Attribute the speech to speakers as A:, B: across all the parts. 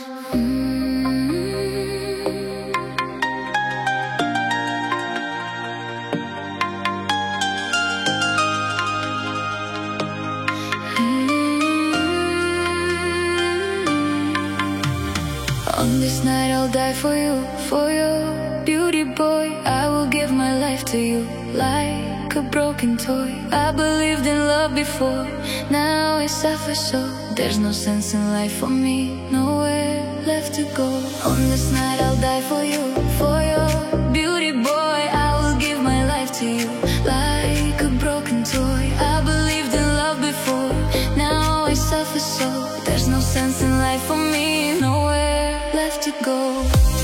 A: On this night I'll die for you, for your beauty, boy. I will give my life to you like a broken toy. I believed in love before, now I suffer so. There's no sense in life for me, nowhere left to go. On this night I'll die for you, for your beauty, boy. I will give my life to you like a broken toy. I believed in love before, now I suffer so. There's no sense in life for me, nowhere left to go.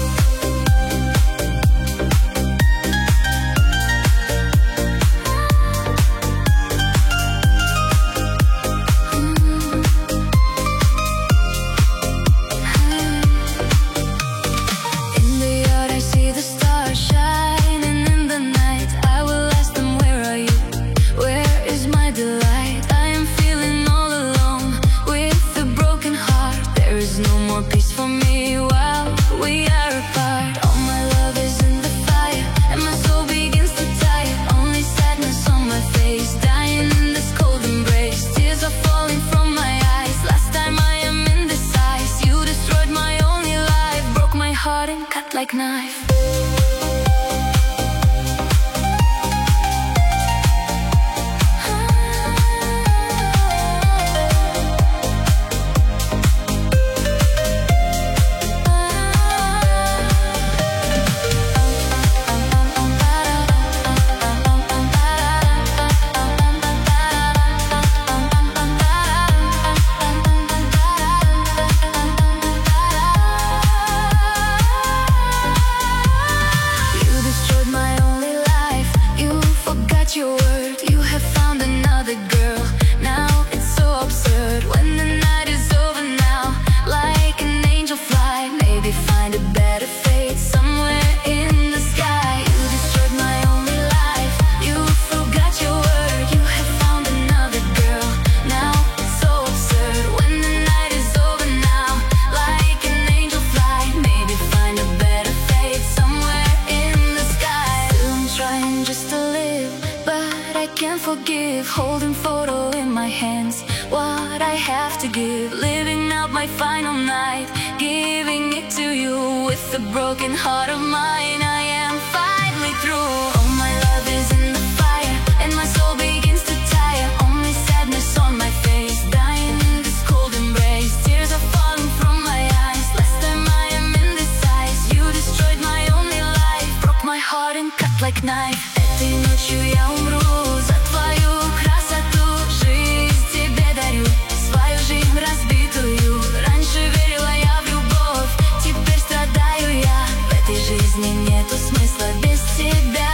A: Peace for me while we are apart. All my love is in the fire, and my soul begins to tire. Only sadness on my face, dying in this cold embrace. Tears are falling from my eyes, last time I am indecisive. You destroyed my only life, broke my heart and cut like knife. Your word, you have found another girl. Now it's so absurd when the night is over now. Like an angel fly, maybe find a better fate somewhere in the sky. You destroyed my only life, you forgot your word. You have found another girl. Now it's so absurd when the night is over now. Like an angel fly, maybe find a better fate somewhere in the sky. Still I'm trying just to live, but I can't forgive. Holding photo in my hands, what I have to give. Living out my final night, giving it to you. With the broken heart of mine, I am finally through. All my love is in the fire, and my soul begins to tire. Only sadness on my face, dying in this cold embrace. Tears are falling from my eyes, last time I am indecisive. You destroyed my only life, broke my heart and cut like knife. Этой ночью я умру за твою красоту. Жизнь тебе дарю, свою жизнь разбитую. Раньше верила я в любовь, теперь страдаю я. В этой жизни нету смысла без тебя.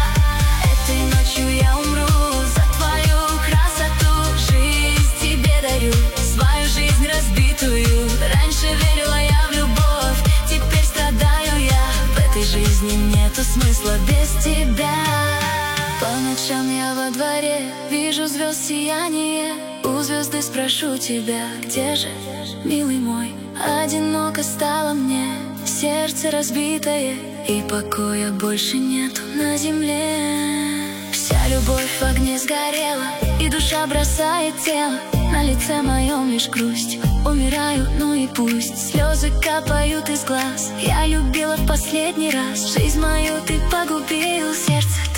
A: Этой ночью я умру за твою красоту. Жизнь тебе дарю, свою жизнь разбитую. Раньше верила я в любовь, теперь страдаю я. В этой жизни нету смысла без тебя. По ночам я во дворе вижу звезд сияние. У звезды спрошу тебя, где же, милый мой? Одиноко стало мне, сердце разбитое, и покоя больше нету на земле. Вся любовь в огне сгорела, и душа бросает тело. На лице моем лишь грусть, умираю, ну и пусть. Слезы капают из глаз, я любила в последний раз. Жизнь мою ты погубил, сердце